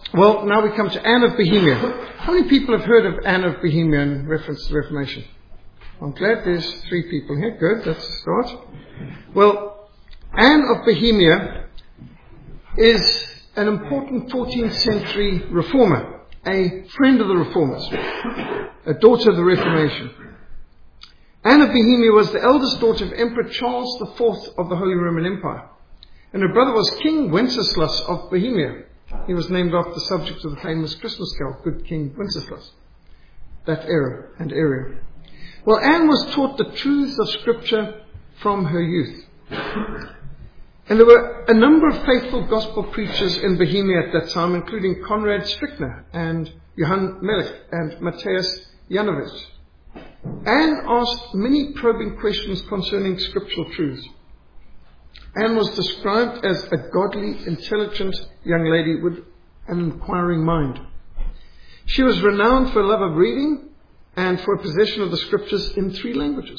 Well, now we come to Anne of Bohemia. How many people have heard of Anne of Bohemia in reference to the Reformation? I'm glad there's 3 people here. Good, that's a start. Well, Anne of Bohemia is an important 14th century reformer, a friend of the Reformers, a daughter of the Reformation. Anne of Bohemia was the eldest daughter of Emperor Charles IV of the Holy Roman Empire, and her brother was King Wenceslas of Bohemia. He was named after the subject of the famous Christmas carol, Good King Wenceslas, that era and area. Well, Anne was taught the truths of Scripture from her youth. And there were a number of faithful gospel preachers in Bohemia at that time, including Conrad Strickner and Johann Melech and Matthias Janowitz. Anne asked many probing questions concerning scriptural truths. Anne was described as a godly, intelligent young lady with an inquiring mind. She was renowned for a love of reading and for a possession of the scriptures in 3 languages.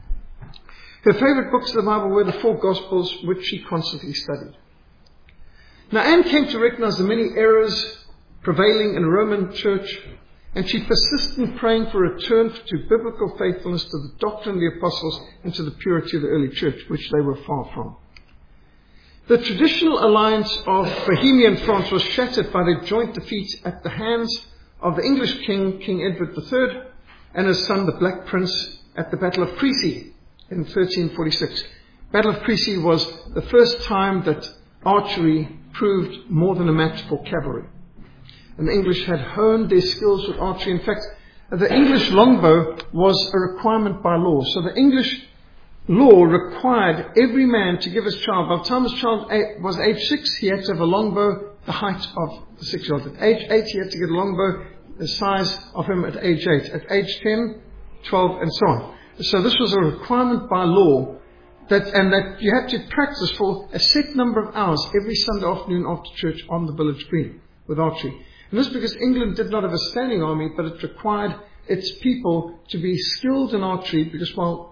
Her favourite books of the Bible were the 4 Gospels, which she constantly studied. Now, Anne came to recognize the many errors prevailing in the Roman Church, and she persisted in praying for a return to biblical faithfulness to the doctrine of the apostles and to the purity of the early church, which they were far from. The traditional alliance of Bohemia and France was shattered by their joint defeat at the hands of the English king, King Edward III, and his son, the Black Prince, at the Battle of Crecy in 1346. Battle of Crecy was the first time that archery proved more than a match for cavalry. And the English had honed their skills with archery. In fact, the English longbow was a requirement by law. So the English law required every man to give his child, by the time his child was age 6, he had to have a longbow the height of the 6-year-old. At age 8, he had to get a longbow the size of him at age 8. At age 10, 12, and so on. So this was a requirement by law that you had to practice for a set number of hours every Sunday afternoon after church on the village green with archery. And this is because England did not have a standing army, but it required its people to be skilled in archery, because while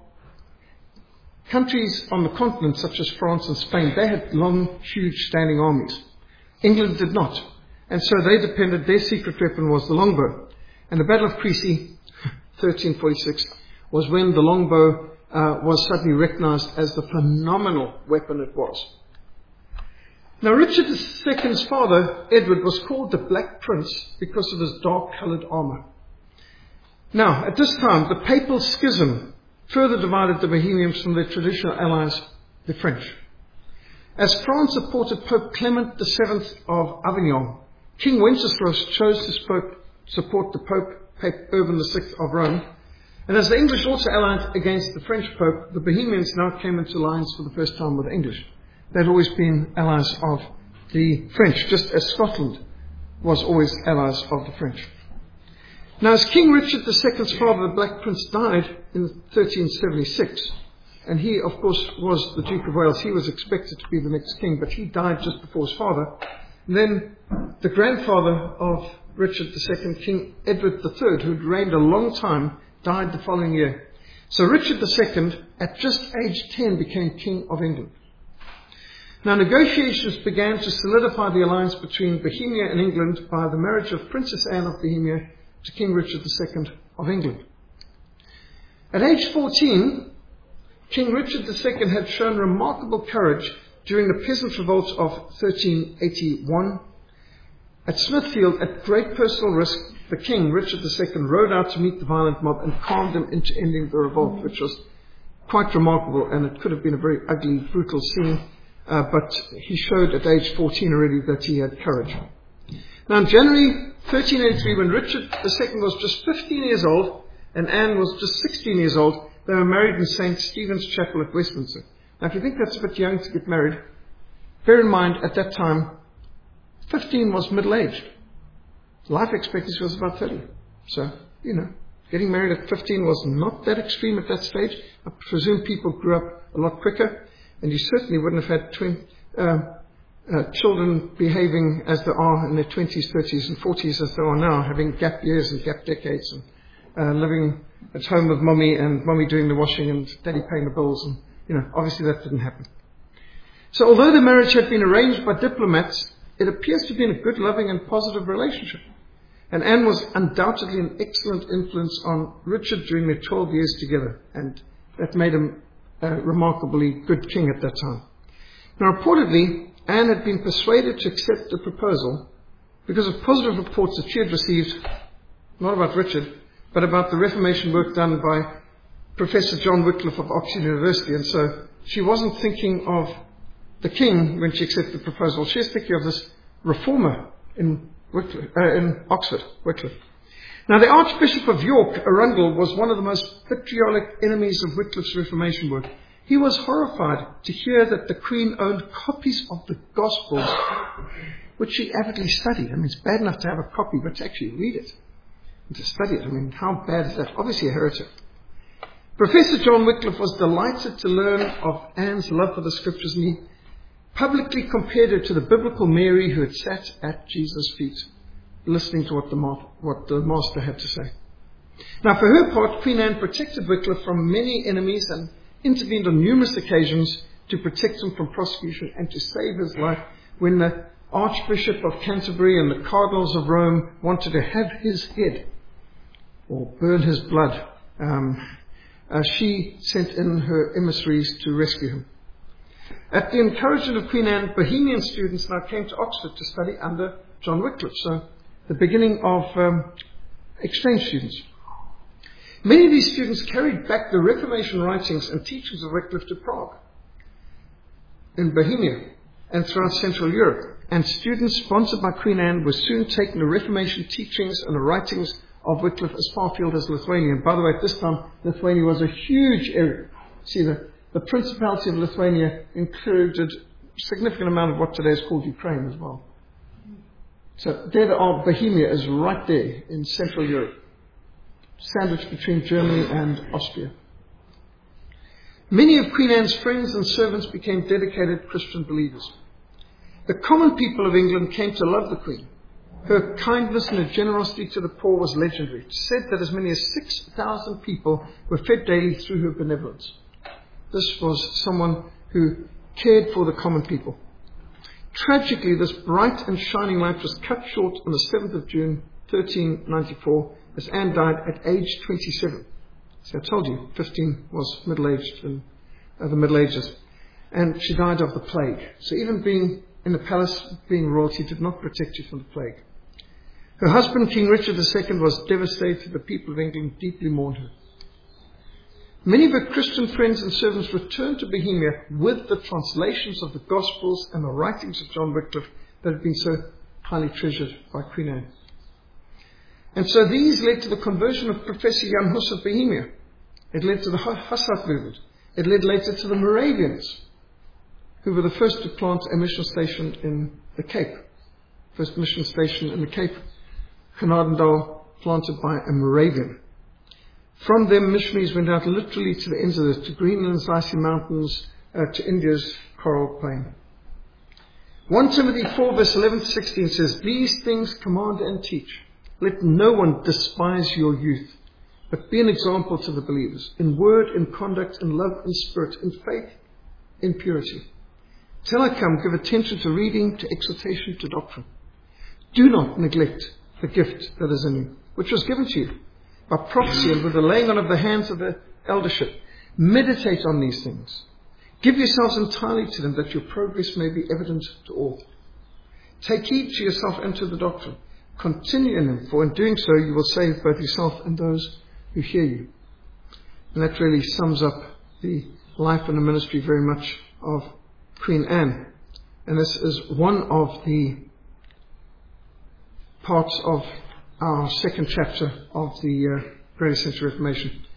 countries on the continent, such as France and Spain, they had long, huge standing armies. England did not. And so their secret weapon was the longbow. And the Battle of Crecy, 1346, was when the longbow was suddenly recognized as the phenomenal weapon it was. Now, Richard II's father, Edward, was called the Black Prince because of his dark-coloured armour. Now, at this time, the papal schism further divided the Bohemians from their traditional allies, the French. As France supported Pope Clement VII of Avignon, King Wenceslas chose to support the Pope Urban VI of Rome. And as the English also allied against the French Pope, the Bohemians now came into alliance for the first time with the English. They'd always been allies of the French, just as Scotland was always allies of the French. Now, as King Richard II's father, the Black Prince, died in 1376, and he, of course, was the Duke of Wales. He was expected to be the next king, but he died just before his father. And then the grandfather of Richard II, King Edward III, who'd reigned a long time, died the following year. So Richard II, at just age 10, became King of England. Now, negotiations began to solidify the alliance between Bohemia and England by the marriage of Princess Anne of Bohemia to King Richard II of England. At age 14, King Richard II had shown remarkable courage during the peasant revolt of 1381. At Smithfield, at great personal risk, the king, Richard II, rode out to meet the violent mob and calmed them into ending the revolt, which was quite remarkable, and it could have been a very ugly, brutal scene, but he showed at age 14 already that he had courage. Now, in January 1383, when Richard II was just 15 years old and Anne was just 16 years old, they were married in St. Stephen's Chapel at Westminster. Now, if you think that's a bit young to get married, bear in mind, at that time, 15 was middle-aged. Life expectancy was about 30. So, getting married at 15 was not that extreme at that stage. I presume people grew up a lot quicker, and you certainly wouldn't have had children behaving as they are in their 20s, 30s, and 40s as they are now, having gap years and gap decades, and living at home with mommy and mommy doing the washing and daddy paying the bills. And, obviously that didn't happen. So although the marriage had been arranged by diplomats, it appears to be in a good, loving and positive relationship. And Anne was undoubtedly an excellent influence on Richard during their 12 years together, and that made him a remarkably good king at that time. Now, reportedly, Anne had been persuaded to accept the proposal because of positive reports that she had received, not about Richard, but about the Reformation work done by Professor John Wycliffe of Oxford University. And so she wasn't thinking of the king when she accepted the proposal. She was thinking of this reformer in Oxford, Wycliffe. Now, the Archbishop of York, Arundel, was one of the most vitriolic enemies of Wycliffe's Reformation work. He was horrified to hear that the Queen owned copies of the Gospels, which she avidly studied. I mean, it's bad enough to have a copy, but to actually read it and to study it, I mean, how bad is that? Obviously a heretic. Professor John Wycliffe was delighted to learn of Anne's love for the Scriptures, and he publicly compared her to the biblical Mary who had sat at Jesus' feet, listening to what the Master had to say. Now, for her part, Queen Anne protected Wycliffe from many enemies and intervened on numerous occasions to protect him from prosecution and to save his life when the Archbishop of Canterbury and the Cardinals of Rome wanted to have his head or burn his blood. She sent in her emissaries to rescue him. At the encouragement of Queen Anne, Bohemian students now came to Oxford to study under John Wycliffe, so the beginning of exchange students. Many of these students carried back the Reformation writings and teachings of Wycliffe to Prague, in Bohemia, and throughout Central Europe. And students sponsored by Queen Anne were soon taking the Reformation teachings and the writings of Wycliffe as far afield as Lithuania. And by the way, at this time, Lithuania was a huge area. See, the Principality of Lithuania included a significant amount of what today is called Ukraine as well. So there are, Bohemia is right there in Central Europe, sandwiched between Germany and Austria. Many of Queen Anne's friends and servants became dedicated Christian believers. The common people of England came to love the Queen. Her kindness and her generosity to the poor was legendary. It said that as many as 6,000 people were fed daily through her benevolence. This was someone who cared for the common people. Tragically, this bright and shining light was cut short on the 7th of June, 1394, as Anne died at age 27. So I told you, 15 was middle-aged in the Middle Ages. And she died of the plague. So even being in the palace, being royalty, did not protect you from the plague. Her husband, King Richard II, was devastated. The people of England deeply mourned her. Many of her Christian friends and servants returned to Bohemia with the translations of the Gospels and the writings of John Wycliffe that had been so highly treasured by Queen Anne. And so these led to the conversion of Professor Jan Hus of Bohemia. It led to the Hussite movement. It led later to the Moravians, who were the first to plant a mission station in the Cape. First mission station in the Cape, Genadendal, planted by a Moravian. From them, missionaries went out literally to the ends of to Greenland's icy mountains, to India's coral plain. 1 Timothy 4 verse 11 to 16 says, "These things command and teach. Let no one despise your youth, but be an example to the believers, in word, in conduct, in love, in spirit, in faith, in purity. Till I come, give attention to reading, to exhortation, to doctrine. Do not neglect the gift that is in you, which was given to you by prophecy and with the laying on of the hands of the eldership. Meditate on these things. Give yourselves entirely to them, that your progress may be evident to all. Take heed to yourself and to the doctrine. Continue in them, for in doing so you will save both yourself and those who hear you." And that really sums up the life and the ministry very much of Queen Anne. And this is one of the parts of our second chapter of the Great Essential Reformation.